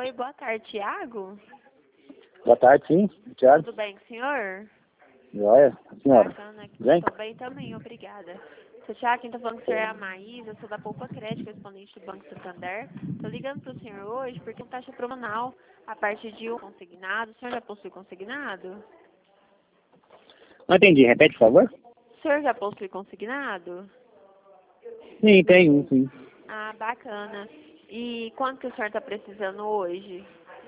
Oi, boa tarde, Thiago. Boa tarde, sim. Thiago. Tudo bem com o senhor? Joia, senhora. Bacana. Bem? Estou bem também, obrigada. Seu Thiago, quem está falando com o senhor é a Maísa, sou da Poupa Crédito, correspondente do Banco Santander. Estou ligando para o senhor hoje porque tem taxa promocional a partir de um consignado. O senhor já possui consignado? Não entendi. Repete, por favor. O senhor já possui consignado? Sim, tem um, sim. Ah, bacana. E quanto que o senhor está precisando hoje?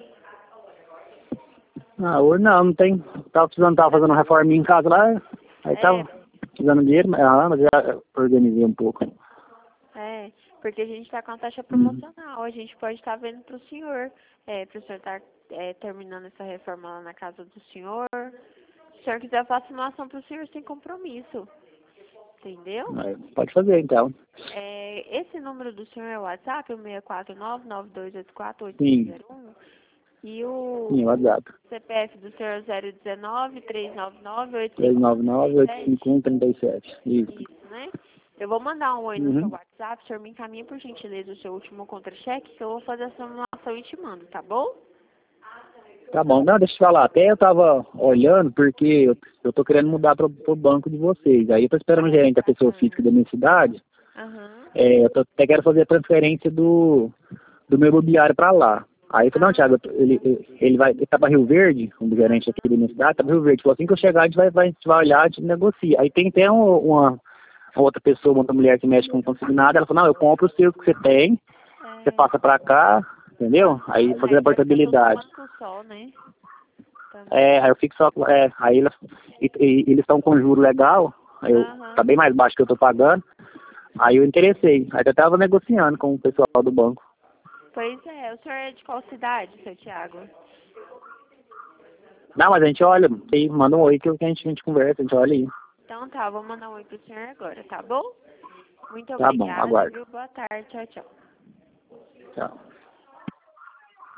Ah, hoje não tem. Tava fazendo uma reforma em casa lá, aí tava precisando de dinheiro, mas já organizei um pouco. Porque a gente está com a taxa promocional. A gente pode estar vendo para o senhor estar terminando essa reforma lá na casa do senhor. Se o senhor quiser, eu faço uma ação para o senhor sem compromisso. Entendeu? Pode fazer, então. Esse número do senhor é o WhatsApp, o 649-9284-8601. Sim, E o sim, WhatsApp. CPF do senhor é 019-399-8537. 399-851-37. Isso. Isso, né? Eu vou mandar um oi no seu WhatsApp, o senhor me encaminha por gentileza o seu último contra-cheque, que eu vou fazer a simulação e te mando, tá bom? Tá bom. Não, deixa eu te falar. Até eu tava olhando, porque eu tô querendo mudar pro banco de vocês. Aí eu tô esperando o gerente da pessoa física da minha cidade. Eu até quero fazer a transferência do meu imobiliário pra lá. Aí eu falei, não, Thiago, ele tá pra Rio Verde, um gerente aqui da minha cidade, tá pra Rio Verde. Falou, assim que eu chegar, a gente vai olhar, a gente negocia. Aí tem até uma outra pessoa, uma outra mulher que mexe com consignado, ela falou, não, eu compro o seu que você tem, você passa pra cá, entendeu? Aí fazer a portabilidade. Aí eu fico só, aí eles estão com juro legal, tá bem mais baixo que eu tô pagando, aí eu interessei, aí eu tava negociando com o pessoal do banco. Pois é, o senhor é de qual cidade, seu Thiago? Não, mas a gente olha, aí manda um oi que a gente conversa, a gente olha aí. Então tá, vou mandar um oi pro senhor agora, tá bom? Muito Tá bom, obrigada, aguardo. viu? Boa tarde, tchau, tchau. Tchau.